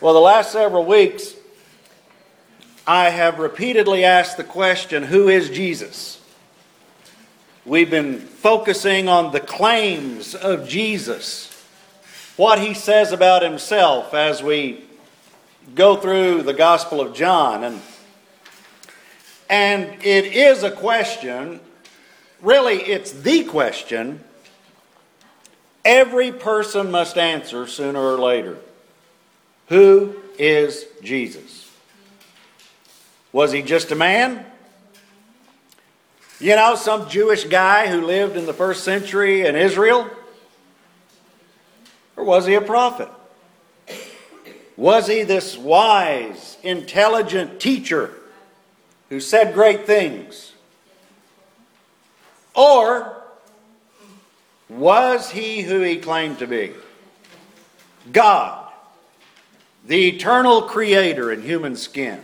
Well, the last several weeks, I have repeatedly asked the question, who is Jesus? We've been focusing on the claims of Jesus, what he says about himself as we go through the Gospel of John. And it is a question, really it's the question, every person must answer sooner or later. Who is Jesus? Was he just a man? You know, some Jewish guy who lived in the first century in Israel? Or was he a prophet? Was he this wise, intelligent teacher who said great things? Or was he who he claimed to be? God, the eternal creator in human skin.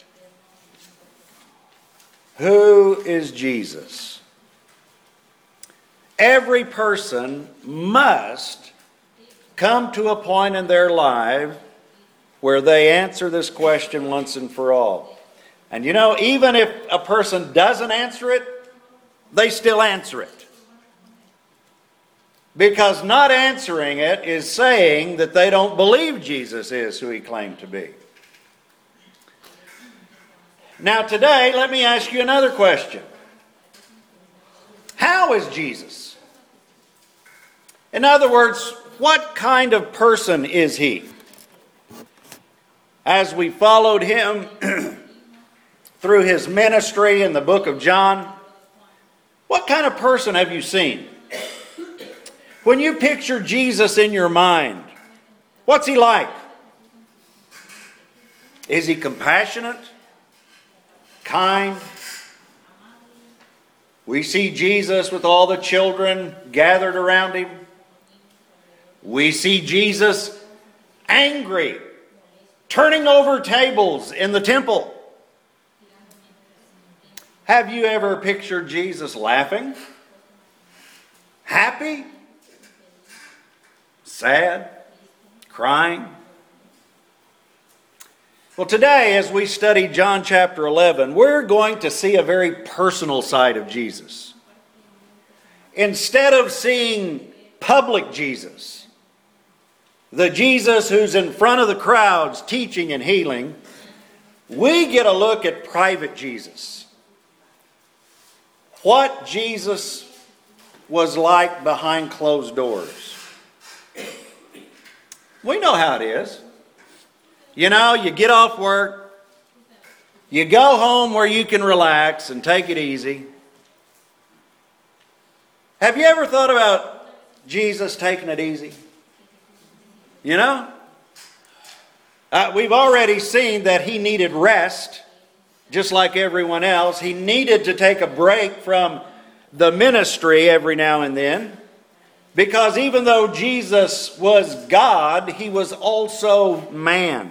Who is Jesus? Every person must come to a point in their life where they answer this question once and for all. And you know, even if a person doesn't answer it, they still answer it. Because not answering it is saying that they don't believe Jesus is who he claimed to be. Now today, let me ask you another question. How is Jesus? In other words, what kind of person is he? As we followed him through his ministry in the book of John, what kind of person have you seen? When you picture Jesus in your mind, what's he like? Is he compassionate? Kind? We see Jesus with all the children gathered around him. We see Jesus angry, turning over tables in the temple. Have you ever pictured Jesus laughing? Happy? Sad? Crying? Well, today, as we study John chapter 11, we're going to see a very personal side of Jesus. Instead of seeing public Jesus, the Jesus who's in front of the crowds teaching and healing, we get a look at private Jesus. What Jesus was like behind closed doors. We know how it is. You know, you get off work, you go home where you can relax and take it easy. Have you ever thought about Jesus taking it easy? You know? We've already seen that he needed rest, just like everyone else. He needed to take a break from the ministry every now and then. Because even though Jesus was God, he was also man.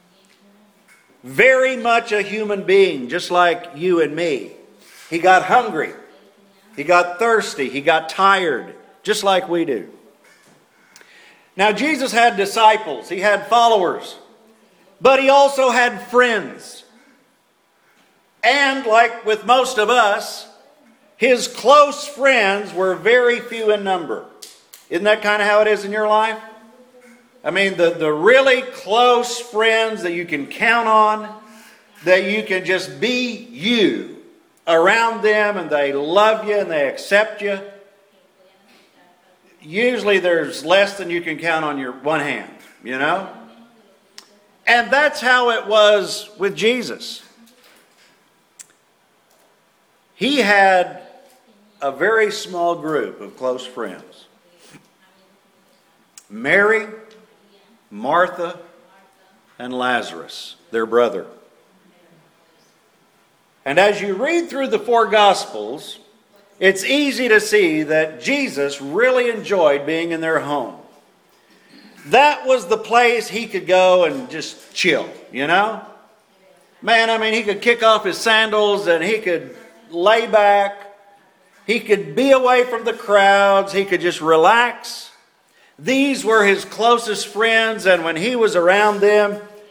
Very much a human being, just like you and me. He got hungry. He got thirsty. He got tired, just like we do. Now, Jesus had disciples. He had followers. But he also had friends. And like with most of us, his close friends were very few in number. Isn't that kind of how it is in your life? I mean, the really close friends that you can count on, that you can just be you around them and they love you and they accept you. Usually there's less than you can count on your one hand, you know? And that's how it was with Jesus. He had a very small group of close friends. Mary, Martha, and Lazarus, their brother. And as you read through the four Gospels, it's easy to see that Jesus really enjoyed being in their home. That was the place he could go and just chill, you know? Man, I mean, he could kick off his sandals and he could lay back. He could be away from the crowds. He could just relax. These were his closest friends, and when he was around them,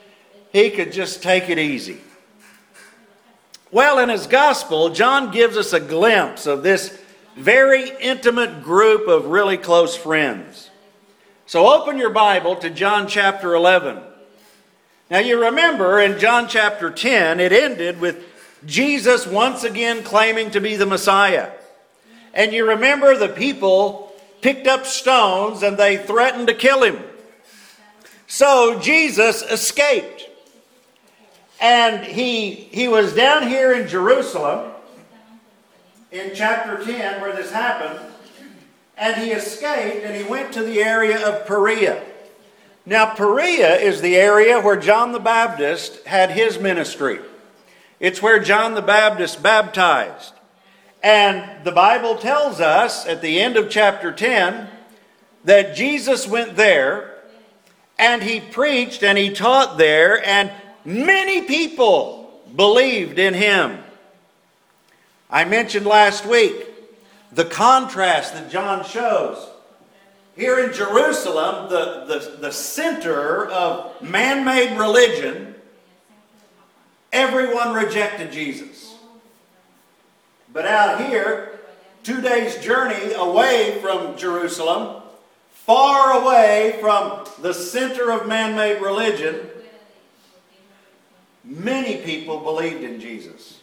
he could just take it easy. Well, in his gospel, John gives us a glimpse of this very intimate group of really close friends. So open your Bible to John chapter 11. Now you remember in John chapter 10, it ended with Jesus once again claiming to be the Messiah. And you remember the people picked up stones and they threatened to kill him. So Jesus escaped. And he was down here in Jerusalem in chapter 10 where this happened. And he escaped and he went to the area of Perea. Now Perea is the area where John the Baptist had his ministry. It's where John the Baptist baptized. And the Bible tells us at the end of chapter 10 that Jesus went there and he preached and he taught there, and many people believed in him. I mentioned last week the contrast that John shows. Here in Jerusalem, the center of man-made religion, everyone rejected Jesus. But out here, 2 days' journey away from Jerusalem, far away from the center of man-made religion, many people believed in Jesus.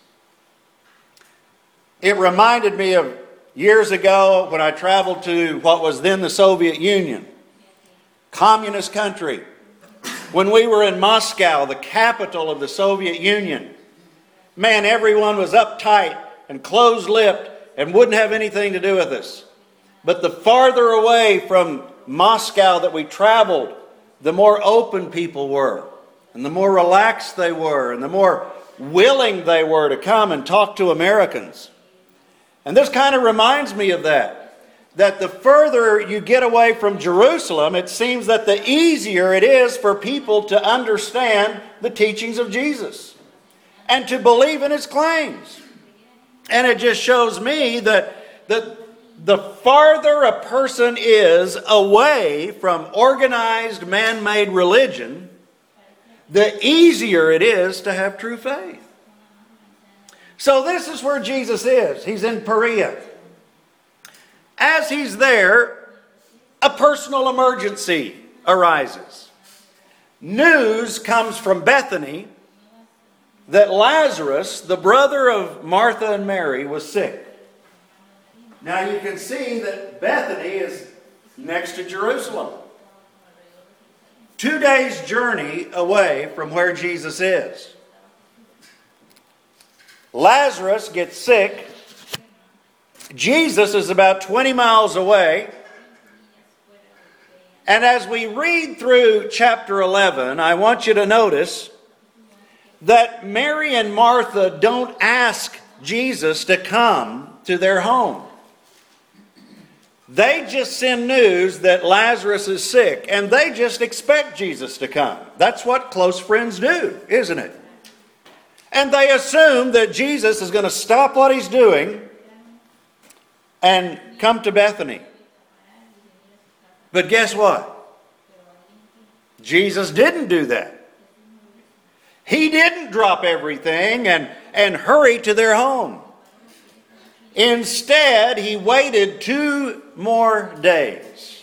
It reminded me of years ago when I traveled to what was then the Soviet Union, communist country. When we were in Moscow, the capital of the Soviet Union, man, everyone was uptight and closed-lipped and wouldn't have anything to do with us. But the farther away from Moscow that we traveled, the more open people were, and the more relaxed they were, and the more willing they were to come and talk to Americans. And this kind of reminds me of that the further you get away from Jerusalem, it seems that the easier it is for people to understand the teachings of Jesus and to believe in his claims. And it just shows me that the farther a person is away from organized man-made religion, the easier it is to have true faith. So this is where Jesus is. He's in Perea. As he's there, a personal emergency arises. News comes from Bethany that Lazarus, the brother of Martha and Mary, was sick. Now you can see that Bethany is next to Jerusalem. 2 days' journey away from where Jesus is. Lazarus gets sick. Jesus is about 20 miles away. And as we read through chapter 11, I want you to notice that Mary and Martha don't ask Jesus to come to their home. They just send news that Lazarus is sick, and they just expect Jesus to come. That's what close friends do, isn't it? And they assume that Jesus is going to stop what he's doing and come to Bethany. But guess what? Jesus didn't do that. He didn't drop everything and hurry to their home. Instead, he waited 2 more days.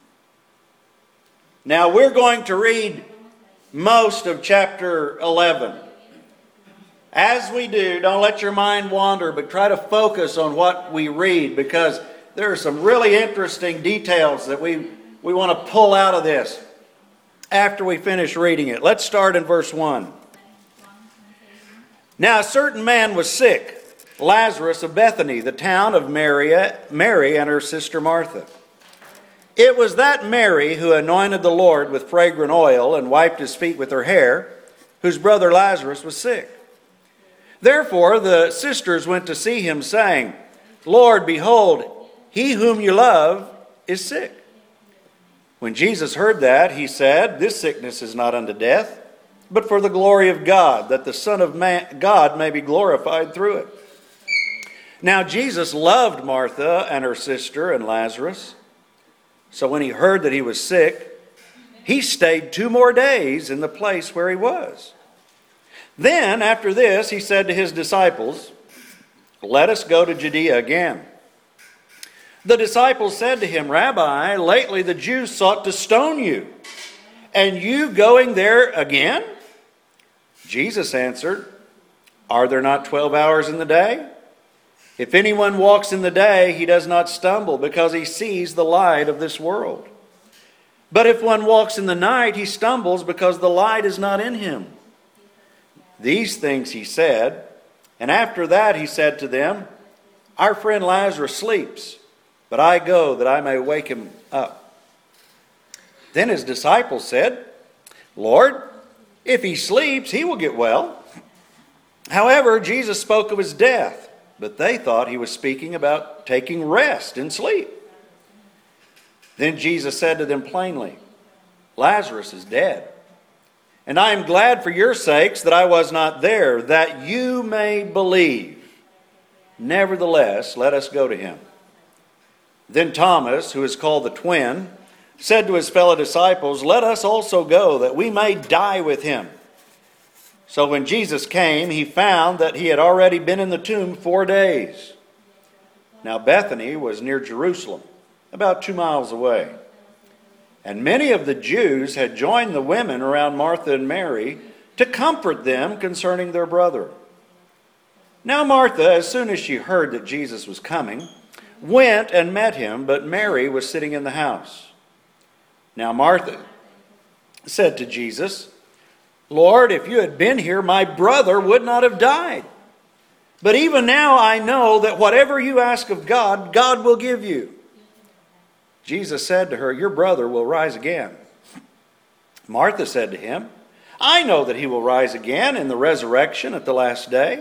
Now, we're going to read most of chapter 11. As we do, don't let your mind wander, but try to focus on what we read, because there are some really interesting details that we want to pull out of this after we finish reading it. Let's start in verse 1. Now a certain man was sick, Lazarus of Bethany, the town of Mary and her sister Martha. It was that Mary who anointed the Lord with fragrant oil and wiped his feet with her hair, whose brother Lazarus was sick. Therefore the sisters went to see him, saying, Lord, behold, he whom you love is sick. When Jesus heard that, he said, This sickness is not unto death, but for the glory of God, that the Son of God may be glorified through it. Now Jesus loved Martha and her sister and Lazarus. So when he heard that he was sick, he stayed 2 more days in the place where he was. Then, after this, he said to his disciples, "Let us go to Judea again." The disciples said to him, "Rabbi, lately the Jews sought to stone you, and you going there again?" Jesus answered, "Are there not 12 hours in the day? If anyone walks in the day, he does not stumble, because he sees the light of this world. But if one walks in the night, he stumbles, because the light is not in him." These things he said, and after that he said to them, "Our friend Lazarus sleeps, but I go that I may wake him up." Then his disciples said, "Lord, if he sleeps, he will get well." However, Jesus spoke of his death, but they thought he was speaking about taking rest in sleep. Then Jesus said to them plainly, "Lazarus is dead, and I am glad for your sakes that I was not there, that you may believe. Nevertheless, let us go to him." Then Thomas, who is called the twin, said to his fellow disciples, "Let us also go, that we may die with him." So when Jesus came, he found that he had already been in the tomb 4 days. Now Bethany was near Jerusalem, about 2 miles away. And many of the Jews had joined the women around Martha and Mary to comfort them concerning their brother. Now Martha, as soon as she heard that Jesus was coming, went and met him, but Mary was sitting in the house. Now Martha said to Jesus, "Lord, if you had been here, my brother would not have died. But even now I know that whatever you ask of God, God will give you." Jesus said to her, "Your brother will rise again." Martha said to him, "I know that he will rise again in the resurrection at the last day."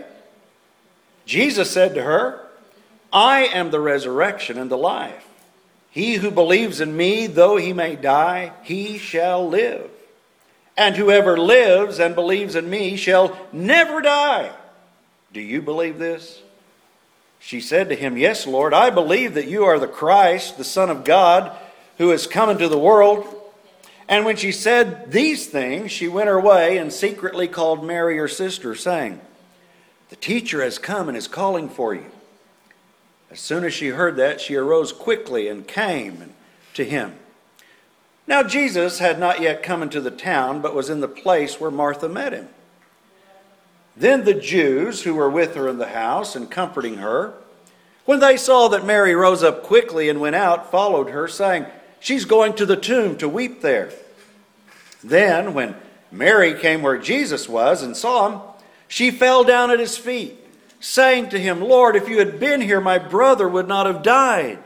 Jesus said to her, "I am the resurrection and the life. He who believes in me, though he may die, he shall live. And whoever lives and believes in me shall never die. Do you believe this?" She said to him, "Yes, Lord, I believe that you are the Christ, the Son of God, who has come into the world." And when she said these things, she went her way and secretly called Mary, her sister, saying, "The teacher has come and is calling for you." As soon as she heard that, she arose quickly and came to him. Now Jesus had not yet come into the town, but was in the place where Martha met him. Then the Jews who were with her in the house and comforting her, when they saw that Mary rose up quickly and went out, followed her, saying, "She's going to the tomb to weep there." Then when Mary came where Jesus was and saw him, she fell down at his feet, saying to him, "Lord, if you had been here, my brother would not have died."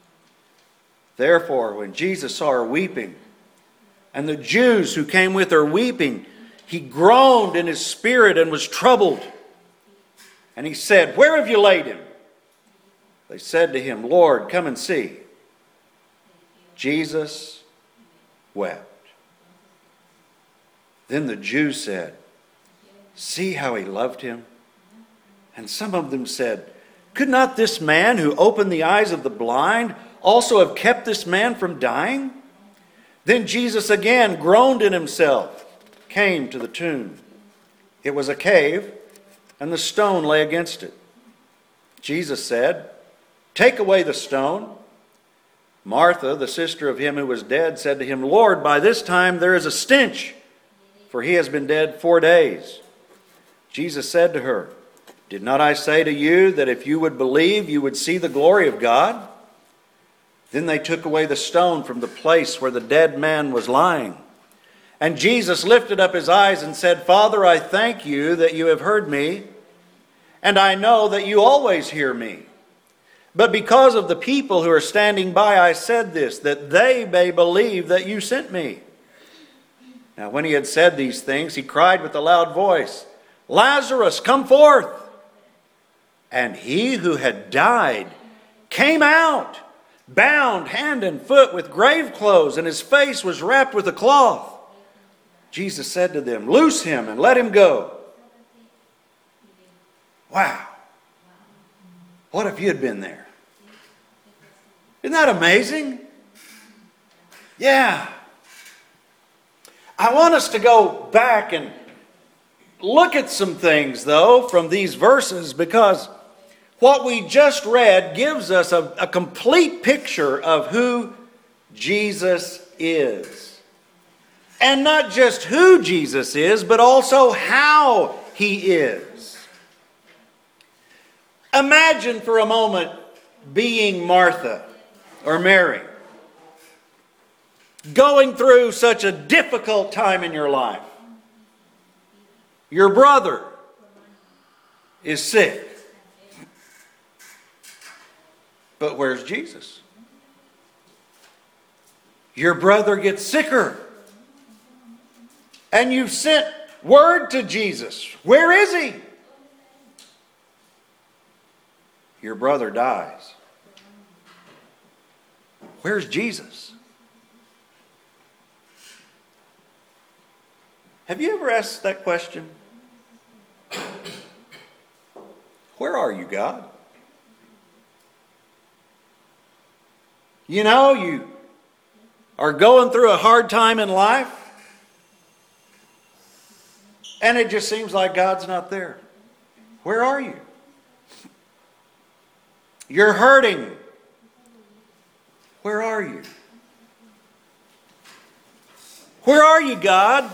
Therefore, when Jesus saw her weeping, and the Jews who came with her weeping, he groaned in his spirit and was troubled. And he said, "Where have you laid him?" They said to him, "Lord, come and see." Jesus wept. Then the Jews said, "See how he loved him." And some of them said, "Could not this man who opened the eyes of the blind also have kept this man from dying?" Then Jesus again groaned in himself, came to the tomb. It was a cave, and the stone lay against it. Jesus said, "Take away the stone." Martha, the sister of him who was dead, said to him, "Lord, by this time there is a stench, for he has been dead 4 days." Jesus said to her, "Did not I say to you that if you would believe, you would see the glory of God?" Then they took away the stone from the place where the dead man was lying. And Jesus lifted up his eyes and said, "Father, I thank you that you have heard me, and I know that you always hear me. But because of the people who are standing by, I said this, that they may believe that you sent me." Now when he had said these things, he cried with a loud voice, "Lazarus, come forth!" And he who had died came out, bound hand and foot with grave clothes, and his face was wrapped with a cloth. Jesus said to them, "Loose him and let him go." Wow. What if you had been there? Isn't that amazing? Yeah. I want us to go back and look at some things, though, from these verses, because what we just read gives us a complete picture of who Jesus is. And not just who Jesus is, but also how he is. Imagine for a moment being Martha or Mary, going through such a difficult time in your life. Your brother is sick. But where's Jesus? Your brother gets sicker. And you've sent word to Jesus. Where is he? Your brother dies. Where's Jesus? Have you ever asked that question? Where are you, God? You know, you are going through a hard time in life, and it just seems like God's not there. Where are you? You're hurting. Where are you? Where are you, God?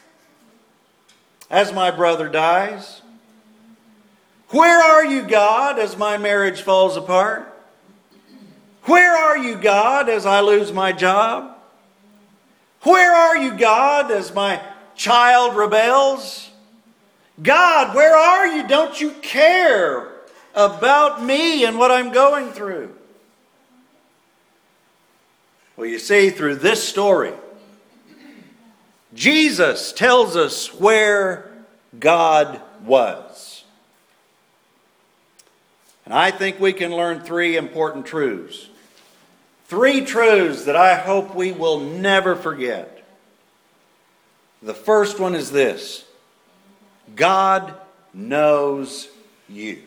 As my brother dies? Where are you, God, as my marriage falls apart? Where are you, God, as I lose my job? Where are you, God, as my child rebels? God, where are you? Don't you care about me and what I'm going through? Well, you see, through this story, Jesus tells us where God was. And I think we can learn three important truths. Three truths that I hope we will never forget. The first one is this: God knows you.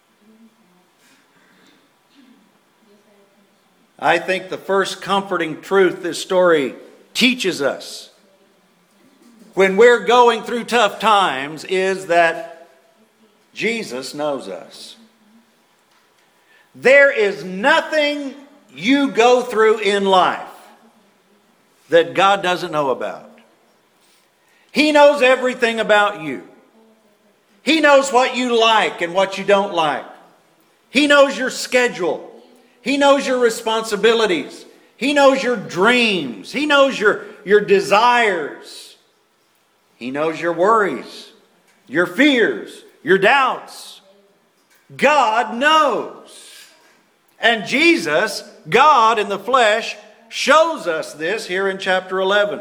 I think the first comforting truth this story teaches us when we're going through tough times is that Jesus knows us. There is nothing you go through in life that God doesn't know about. He knows everything about you. He knows what you like and what you don't like. He knows your schedule. He knows your responsibilities. He knows your dreams. He knows your desires. He knows your worries, your fears, your doubts. God knows. And Jesus, God in the flesh, shows us this here in chapter 11.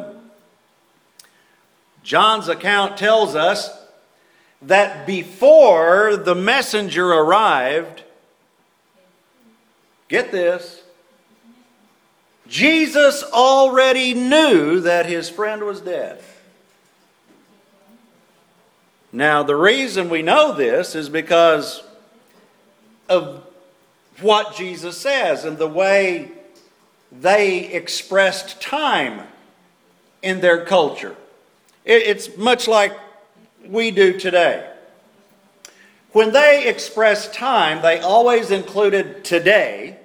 John's account tells us that before the messenger arrived, get this, Jesus already knew that his friend was dead. Now, the reason we know this is because of what Jesus says and the way they expressed time in their culture. It's much like we do today. When they expressed time, they always included today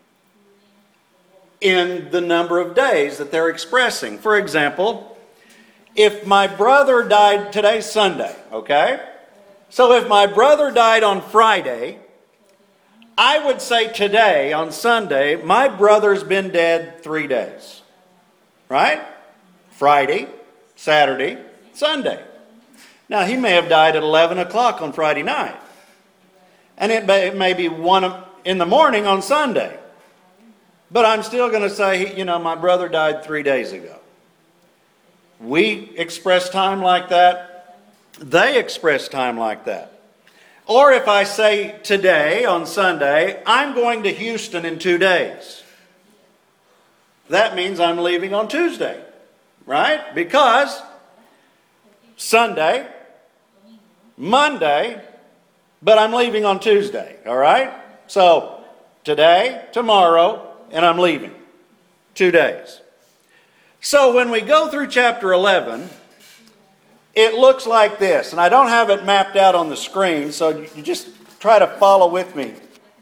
in the number of days that they're expressing. For example, if my brother died, today's Sunday, okay? So if my brother died on Friday, I would say today, on Sunday, my brother's been dead 3 days. Right? Friday, Saturday, Sunday. Now, he may have died at 11 o'clock on Friday night. And it may be 1 in the morning on Sunday. But I'm still going to say, my brother died 3 days ago. We express time like that. They express time like that. Or if I say today, on Sunday, I'm going to Houston in 2 days. That means I'm leaving on Tuesday. Right? Because Sunday, Monday, but I'm leaving on Tuesday. All right? So today, tomorrow, and I'm leaving. 2 days. So when we go through chapter 11, it looks like this. And I don't have it mapped out on the screen, so you just try to follow with me.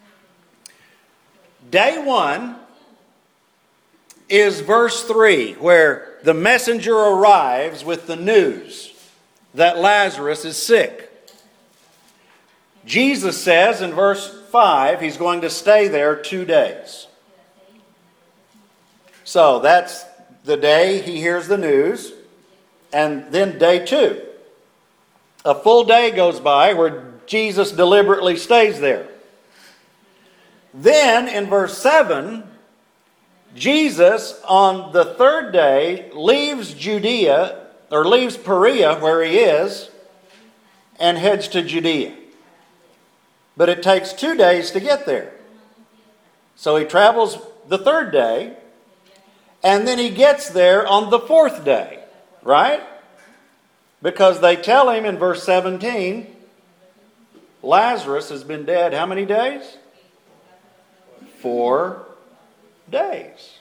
Day 1 is verse 3, where the messenger arrives with the news that Lazarus is sick. Jesus says in verse 5 he's going to stay there 2 days. So that's the day he hears the news. And then day 2. A full day goes by where Jesus deliberately stays there. Then in verse 7, Jesus on the 3rd day leaves Judea, or leaves Perea where he is, and heads to Judea. But it takes 2 days to get there. So he travels the 3rd day, and then he gets there on the 4th day, right? Because they tell him in verse 17, Lazarus has been dead how many days? 4 days.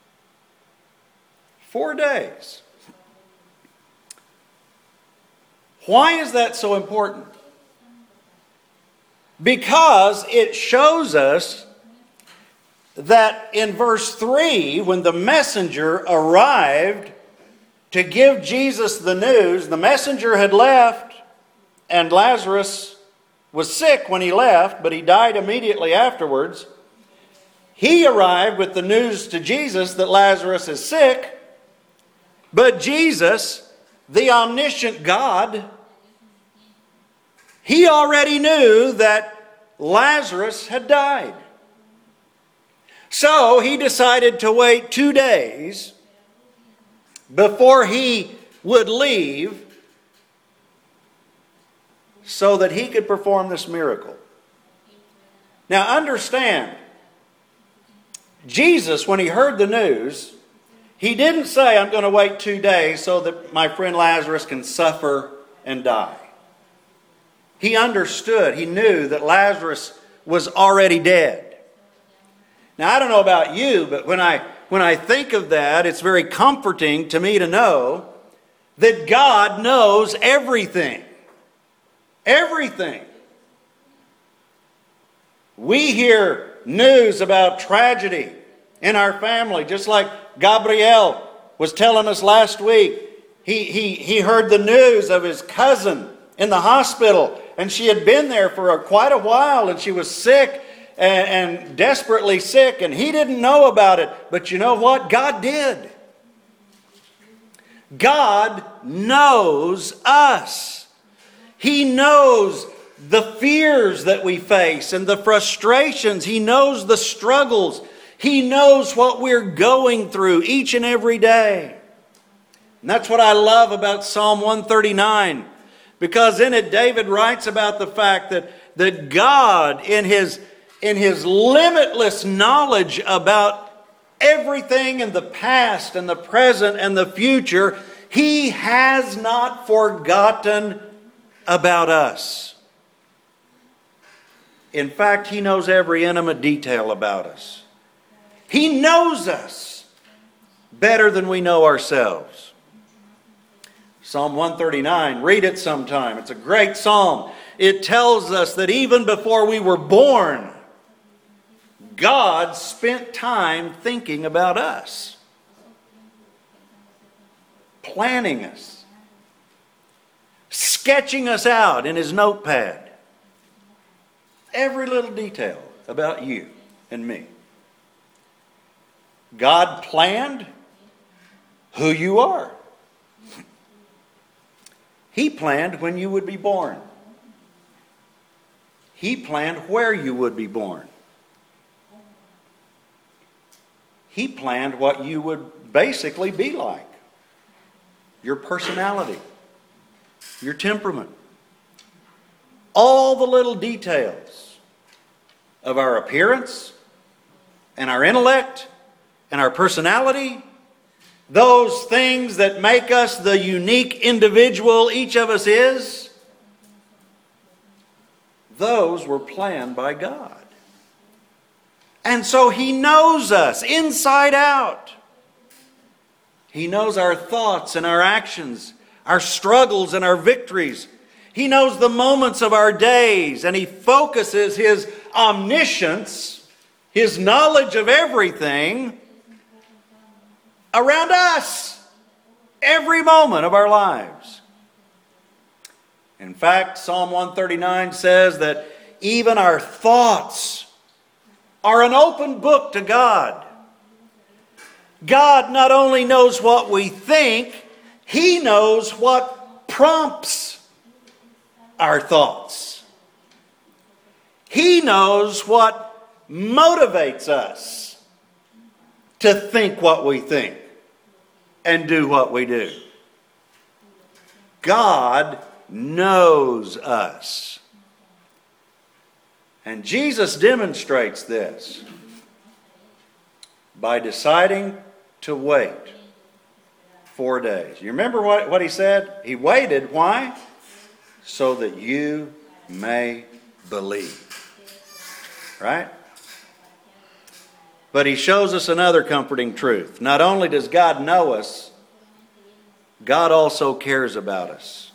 4 days. Why is that so important? Because it shows us that in verse 3, when the messenger arrived to give Jesus the news, the messenger had left, and Lazarus was sick when he left, but he died immediately afterwards. He arrived with the news to Jesus that Lazarus is sick, but Jesus, the omniscient God, he already knew that Lazarus had died. So he decided to wait 2 days before he would leave so that he could perform this miracle. Now understand, Jesus, when he heard the news, he didn't say, I'm going to wait 2 days so that my friend Lazarus can suffer and die. He understood, he knew that Lazarus was already dead. Now, I don't know about you, but when I think of that, it's very comforting to me to know that God knows everything. Everything. We hear news about tragedy in our family, just like Gabriel was telling us last week. He heard the news of his cousin in the hospital, and she had been there for quite a while, and she was sick and desperately sick, and he didn't know about it. But you know what? God did. God knows us. He knows the fears that we face and the frustrations. He knows the struggles. He knows what we're going through each and every day. And that's what I love about Psalm 139. Because in it, David writes about the fact that God, in his limitless knowledge about everything in the past and the present and the future, he has not forgotten about us. In fact, he knows every intimate detail about us. He knows us better than we know ourselves. Psalm 139, read it sometime. It's a great psalm. It tells us that even before we were born, God spent time thinking about us, planning us, sketching us out in his notepad. Every little detail about you and me. God planned who you are. He planned when you would be born. He planned where you would be born. He planned what you would basically be like. Your personality, your temperament. All the little details of our appearance and our intellect and our personality, those things that make us the unique individual each of us is, those were planned by God. And so he knows us inside out. He knows our thoughts and our actions, our struggles and our victories. He knows the moments of our days, and He focuses His omniscience, His knowledge of everything, around us, every moment of our lives. In fact, Psalm 139 says that even our thoughts are an open book to God. God not only knows what we think, He knows what prompts our thoughts. He knows what motivates us to think what we think and do what we do. God knows us. And Jesus demonstrates this by deciding to wait 4 days. You remember what He said? He waited. Why? So that you may believe. Right? But He shows us another comforting truth. Not only does God know us, God also cares about us.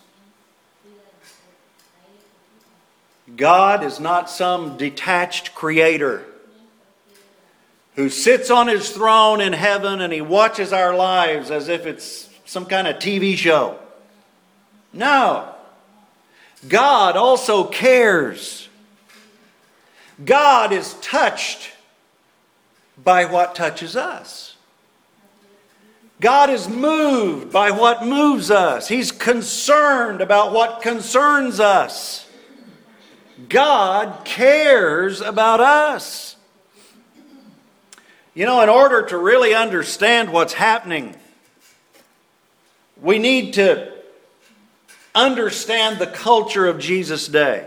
God is not some detached creator who sits on His throne in heaven and He watches our lives as if it's some kind of TV show. No. God also cares. God is touched by what touches us. God is moved by what moves us. He's concerned about what concerns us. God cares about us. You know, in order to really understand what's happening, we need to understand the culture of Jesus' day.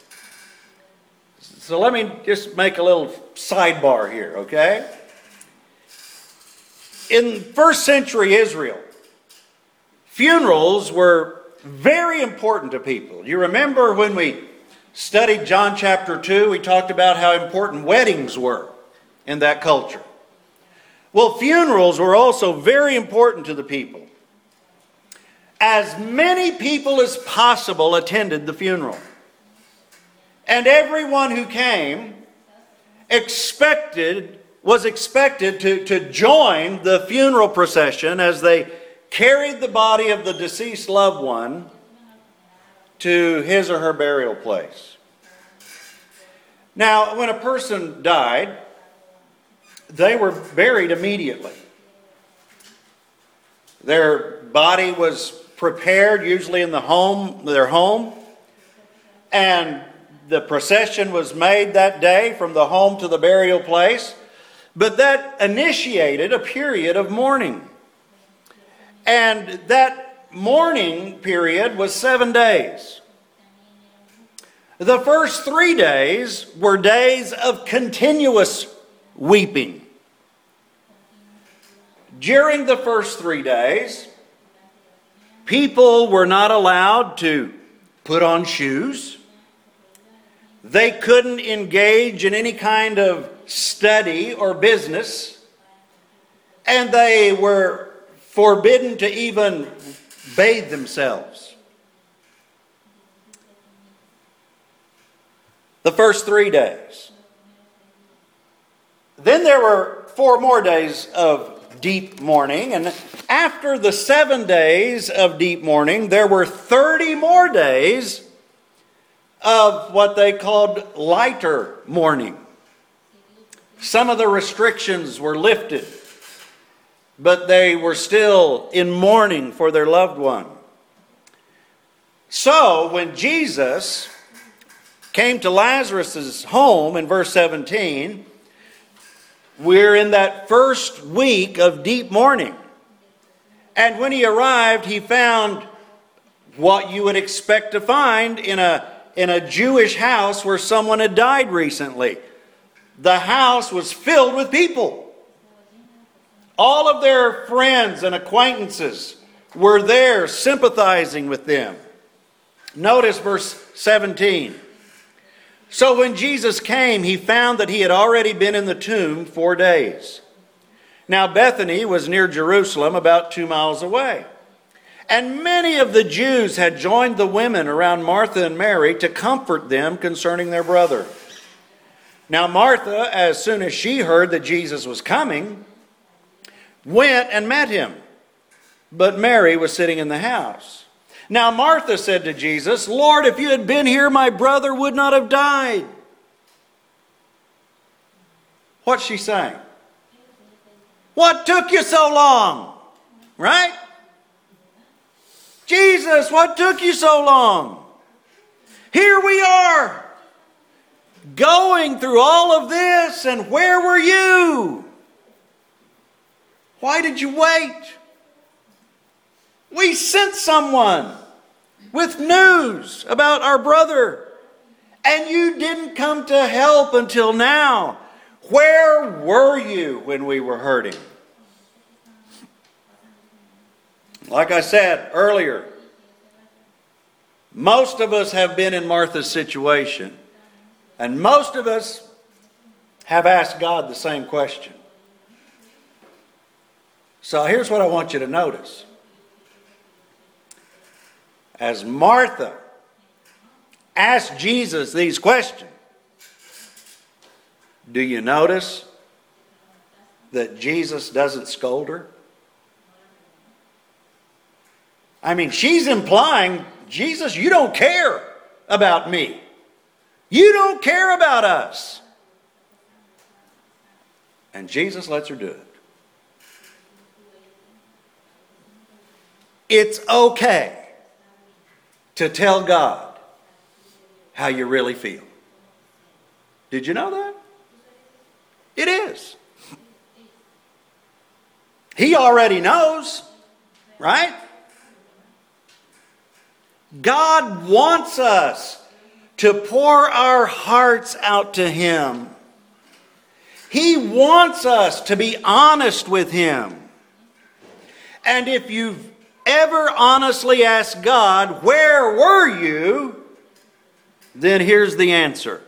So let me just make a little sidebar here, okay? In first century Israel, funerals were very important to people. You remember when we studied John chapter 2, we talked about how important weddings were in that culture. Well, funerals were also very important to the people. As many people as possible attended the funeral. And everyone who came was expected to join the funeral procession as they carried the body of the deceased loved one to his or her burial place. Now, when a person died, they were buried immediately. Their body was prepared, usually in their home, and the procession was made that day from the home to the burial place. But that initiated a period of mourning. And that mourning period was 7 days. The first 3 days were days of continuous weeping. During the first 3 days, people were not allowed to put on shoes. They couldn't engage in any kind of study or business. And they were forbidden to even bathe themselves. The first 3 days. Then there were 4 more days of deep mourning. And after the 7 days of deep mourning, there were 30 more days of what they called lighter mourning. Some of the restrictions were lifted, but they were still in mourning for their loved one. So when Jesus came to Lazarus' home in verse 17, we're in that first week of deep mourning. And when he arrived, he found what you would expect to find in a Jewish house where someone had died recently. The house was filled with people. All of their friends and acquaintances were there sympathizing with them. Notice verse 17. So when Jesus came, he found that he had already been in the tomb 4 days. Now Bethany was near Jerusalem, about 2 miles away. And many of the Jews had joined the women around Martha and Mary to comfort them concerning their brother. Now Martha, as soon as she heard that Jesus was coming, went and met him. But Mary was sitting in the house. Now Martha said to Jesus, "Lord, if you had been here, my brother would not have died." What's she saying? What took you so long? Right? Jesus, what took you so long? Here we are, going through all of this, and where were you? Why did you wait? We sent someone with news about our brother, and you didn't come to help until now. Where were you when we were hurting? Like I said earlier, most of us have been in Martha's situation, and most of us have asked God the same question. So here's what I want you to notice. As Martha asked Jesus these questions, do you notice that Jesus doesn't scold her? I mean, she's implying, Jesus, you don't care about me. You don't care about us. And Jesus lets her do it. It's okay to tell God how you really feel. Did you know that? It is. He already knows, right? God wants us to pour our hearts out to Him. He wants us to be honest with Him. And if you've ever honestly asked God, where were you? Then here's the answer.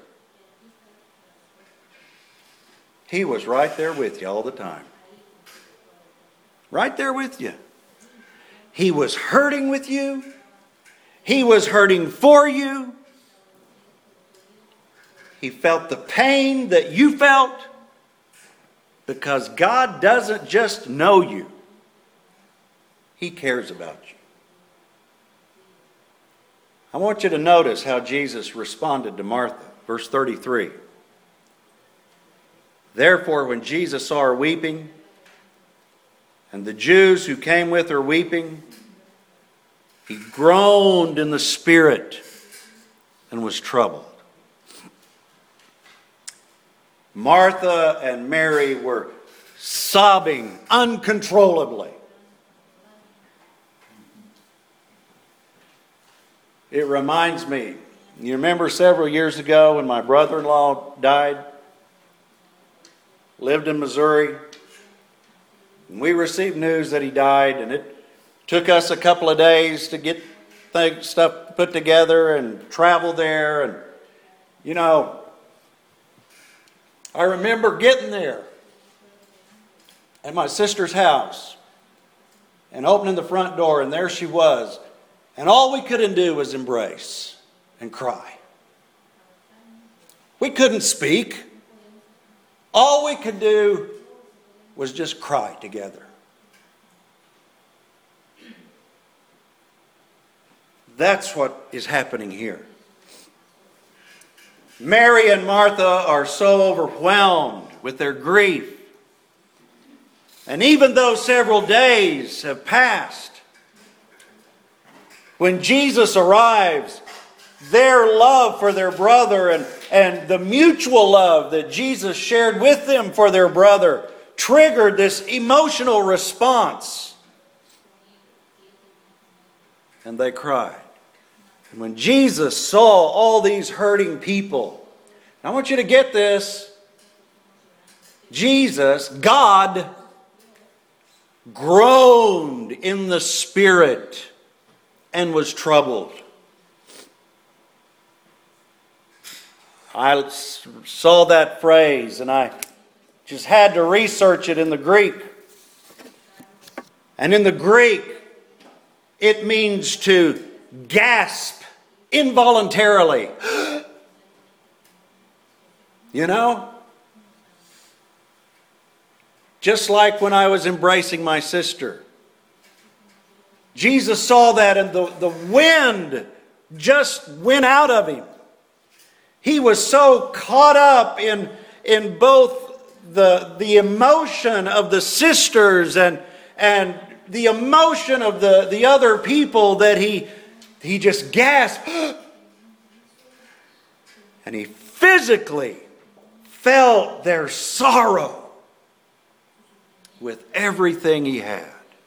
He was right there with you all the time. Right there with you. He was hurting with you. He was hurting for you. He felt the pain that you felt, because God doesn't just know you. He cares about you. I want you to notice how Jesus responded to Martha. Verse 33. Therefore, when Jesus saw her weeping, and the Jews who came with her weeping, he groaned in the spirit and was troubled. Martha and Mary were sobbing uncontrollably. It reminds me, you remember several years ago when my brother-in-law died? Lived in Missouri. And we received news that he died, and it took us a couple of days to get stuff put together and travel there. And, you know, I remember getting there at my sister's house and opening the front door, and there she was. And all we couldn't do was embrace and cry. We couldn't speak. All we could do was just cry together. That's what is happening here. Mary and Martha are so overwhelmed with their grief. And even though several days have passed, when Jesus arrives, their love for their brother and the mutual love that Jesus shared with them for their brother triggered this emotional response. And they cried. And when Jesus saw all these hurting people, I want you to get this. Jesus, God, groaned in the spirit and was troubled. I saw that phrase and I just had to research it in the Greek. And in the Greek, it means to gasp involuntarily. You know? Just like when I was embracing my sister. Jesus saw that and the wind just went out of him. He was so caught up in both the emotion of the sisters and the emotion of the other people that he just gasped. And he physically felt their sorrow with everything he had.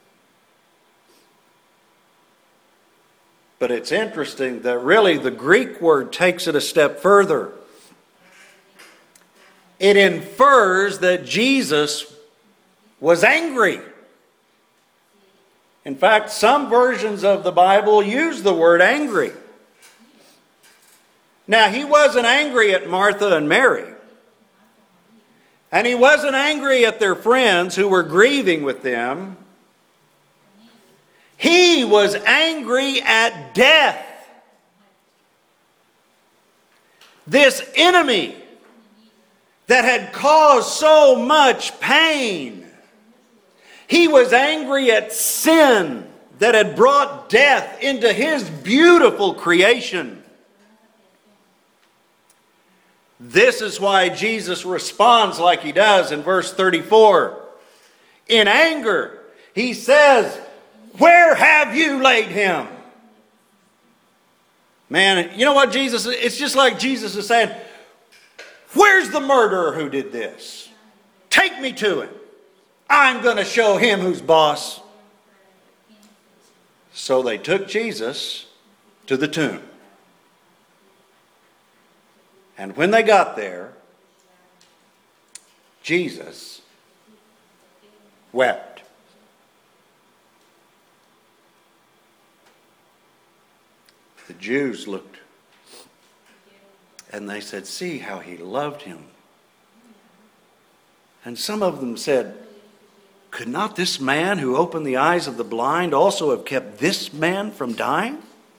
But it's interesting that really the Greek word takes it a step further. It infers that Jesus was angry. In fact, some versions of the Bible use the word angry. Now, he wasn't angry at Martha and Mary. And he wasn't angry at their friends who were grieving with them. He was angry at death. This enemy that had caused so much pain. He was angry at sin that had brought death into his beautiful creation. This is why Jesus responds like he does in verse 34. In anger, he says, "Where have you laid him?" Man, you know what Jesus is? It's just like Jesus is saying, "Where's the murderer who did this? Take me to him. I'm going to show him who's boss." So they took Jesus to the tomb. And when they got there, Jesus wept. The Jews looked and they said, "See how he loved him." And some of them said, "Could not this man who opened the eyes of the blind also have kept this man from dying?"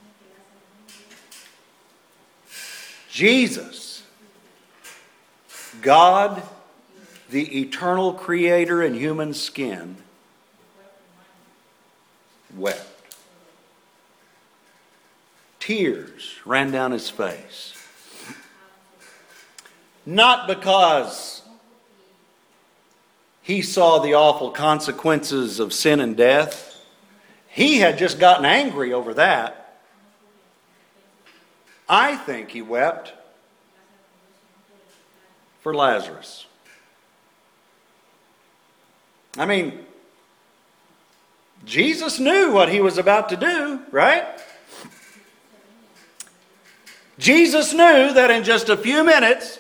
Jesus, God, the eternal creator in human skin, wept. Tears ran down his face. Not because he saw the awful consequences of sin and death. He had just gotten angry over that. I think he wept for Lazarus. I mean, Jesus knew what he was about to do, right? Jesus knew that in just a few minutes,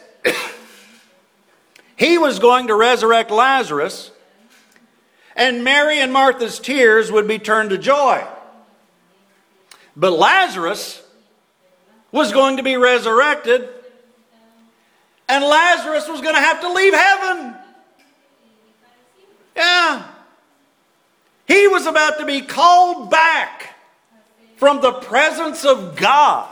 he was going to resurrect Lazarus, and Mary and Martha's tears would be turned to joy. But Lazarus was going to be resurrected, and Lazarus was going to have to leave heaven. Yeah. He was about to be called back from the presence of God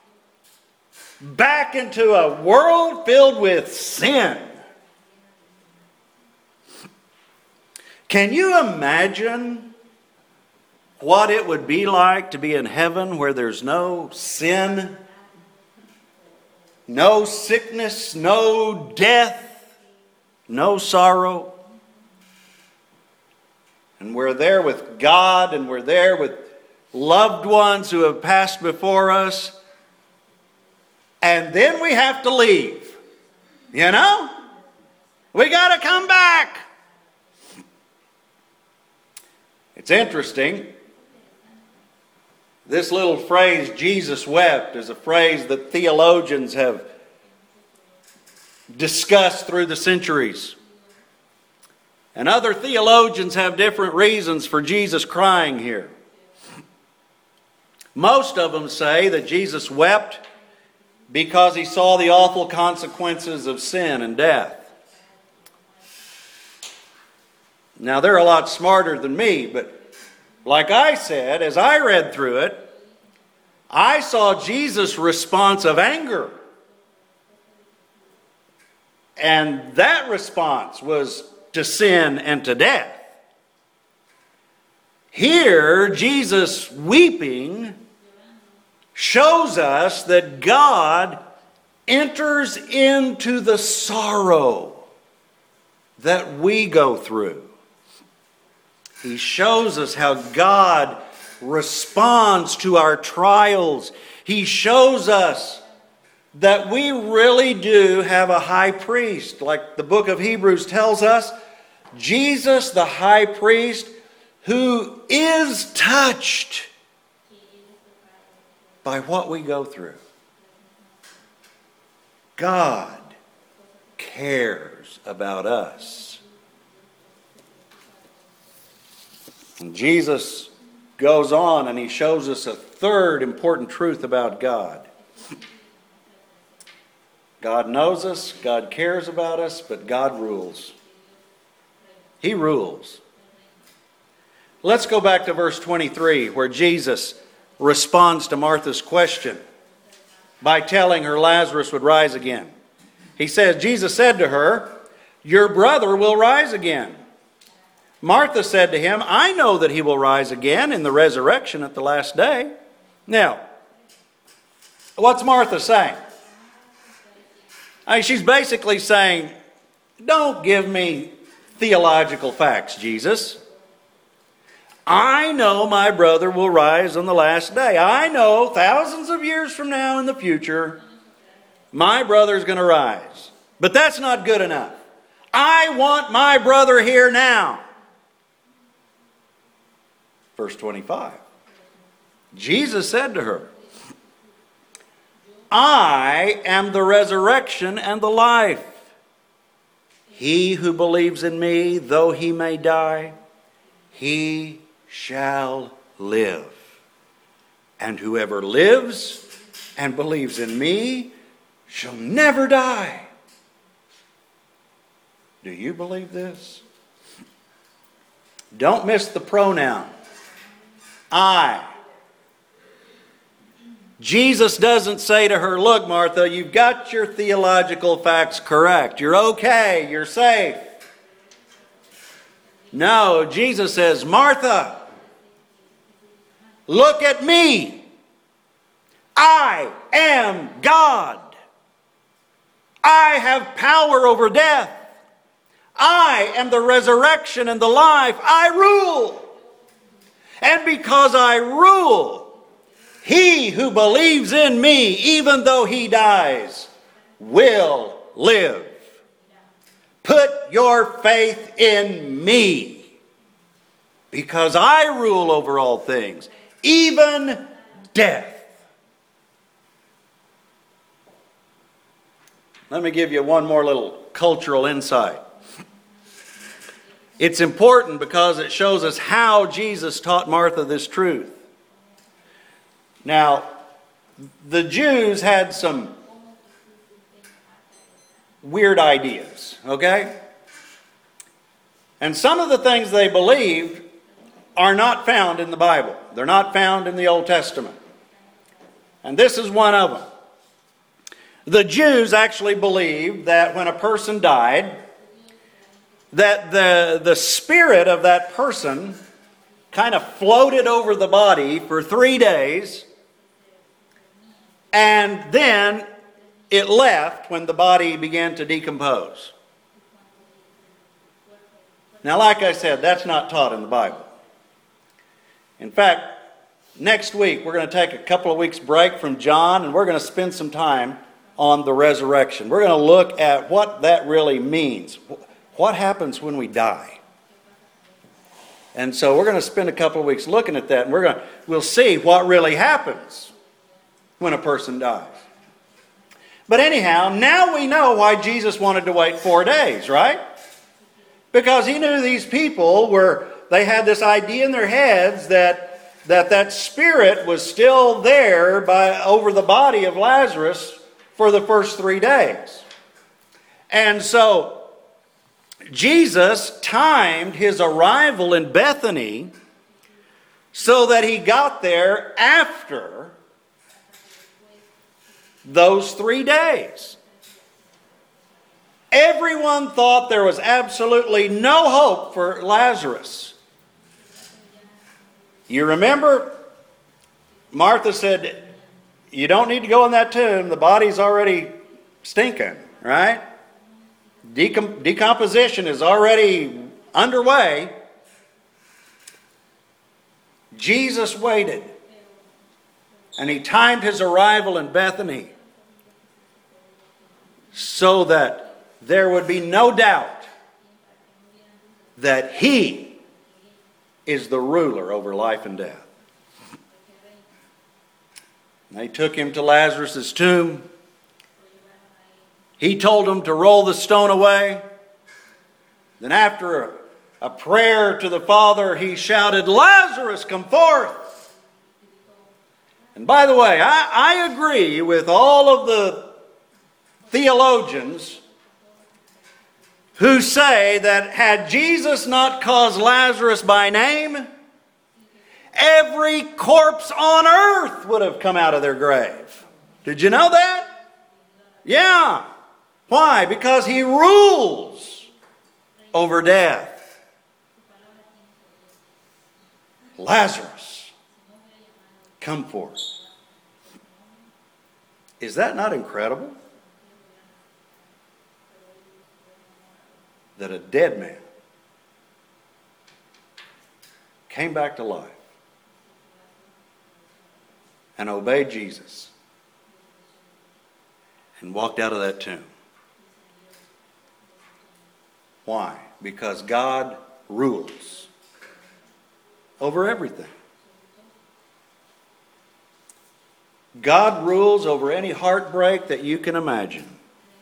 back into a world filled with sin. Can you imagine what it would be like to be in heaven where there's no sin, no sickness, no death, no sorrow? And we're there with God, and we're there with loved ones who have passed before us. And then we have to leave. You know? We got to come back. It's interesting. This little phrase, Jesus wept, is a phrase that theologians have discussed through the centuries. And other theologians have different reasons for Jesus crying here. Most of them say that Jesus wept because he saw the awful consequences of sin and death. Now, they're a lot smarter than me, but Like I said, as I read through it, I saw Jesus' response of anger. And that response was to sin and to death. Here, Jesus weeping shows us that God enters into the sorrow that we go through. He shows us how God responds to our trials. He shows us that we really do have a high priest. Like the book of Hebrews tells us, Jesus, the high priest, who is touched by what we go through. God cares about us. And Jesus goes on and he shows us a third important truth about God. God knows us, God cares about us, but God rules. He rules. Let's go back to verse 23, where Jesus responds to Martha's question by telling her Lazarus would rise again. He says, Jesus said to her, "Your brother will rise again." Martha said to him, "I know that he will rise again in the resurrection at the last day." Now, what's Martha saying? She's basically saying, don't give me theological facts, Jesus. I know my brother will rise on the last day. I know thousands of years from now in the future, my brother's going to rise. But that's not good enough. I want my brother here now. Verse 25. Jesus said to her, I am the resurrection and the life. He who believes in me, though he may die, he shall live. And whoever lives and believes in me shall never die. Do you believe this? Don't miss the pronoun. I. Jesus doesn't say to her, look, Martha, you've got your theological facts correct. You're okay. You're safe. No, Jesus says, Martha, look at me. I am God. I have power over death. I am the resurrection and the life. I rule. And because I rule, he who believes in me, even though he dies, will live. Put your faith in me, because I rule over all things, even death. Let me give you one more little cultural insight. It's important because it shows us how Jesus taught Martha this truth. Now, the Jews had some weird ideas, okay? And some of the things they believed are not found in the Bible. They're not found in the Old Testament. And this is one of them. The Jews actually believed that when a person died, that the spirit of that person kind of floated over the body for 3 days, and then it left when the body began to decompose. Now, like I said, that's not taught in the Bible. In fact, next week we're going to take a couple of weeks break from John, and we're going to spend some time on the resurrection. We're going to look at what that really means. What happens when we die? And so we're going to spend a couple of weeks looking at that, and we'll see what really happens when a person dies. But anyhow, now we know why Jesus wanted to wait 4 days, right? Because he knew these people they had this idea in their heads that spirit was still there over the body of Lazarus for the first 3 days. And so Jesus timed his arrival in Bethany so that he got there after those 3 days. Everyone thought there was absolutely no hope for Lazarus. You remember, Martha said, you don't need to go in that tomb. The body's already stinking, right? Decomposition is already underway. Jesus waited, and he timed his arrival in Bethany so that there would be no doubt that he is the ruler over life and death. They took him to Lazarus' tomb. He told them to roll the stone away. Then after a prayer to the Father, he shouted, "Lazarus, come forth!" And by the way, I agree with all of the theologians who say that had Jesus not caused Lazarus by name, every corpse on earth would have come out of their grave. Did you know that? Yeah. Why? Because he rules over death. Lazarus, come forth. Is that not incredible? That a dead man came back to life and obeyed Jesus and walked out of that tomb. Why? Because God rules over everything. God rules over any heartbreak that you can imagine.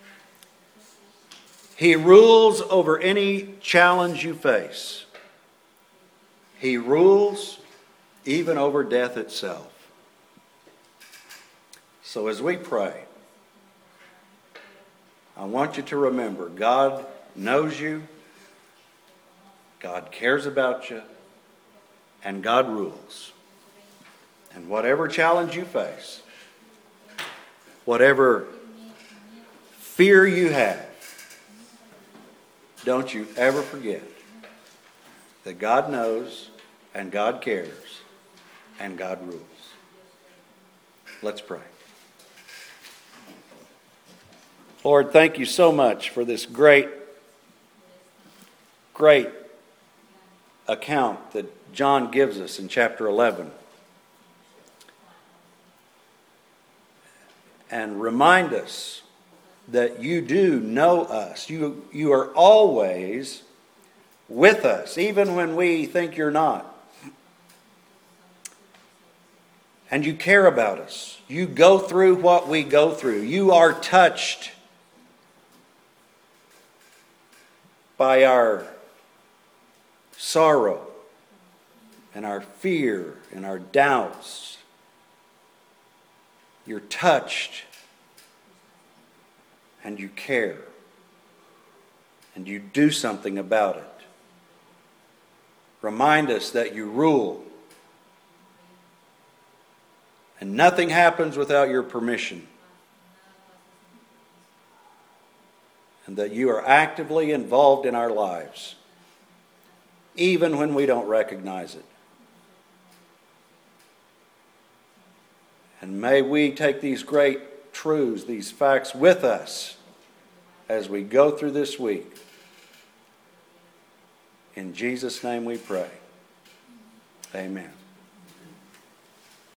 He rules over any challenge you face. He rules even over death itself. So as we pray, I want you to remember God knows you, God cares about you, and God rules. And whatever challenge you face, whatever fear you have, don't you ever forget that God knows and God cares and God rules. Let's pray. Lord, thank you so much for this great account that John gives us in chapter 11. And remind us that you do know us. You are always with us, even when we think you're not. And you care about us. You go through what we go through. You are touched by our sorrow and our fear and our doubts. You're touched and you care and you do something about it. Remind us that you rule and nothing happens without your permission, and that you are actively involved in our lives, even when we don't recognize it. And may we take these great truths, these facts with us as we go through this week. In Jesus' name we pray. Amen.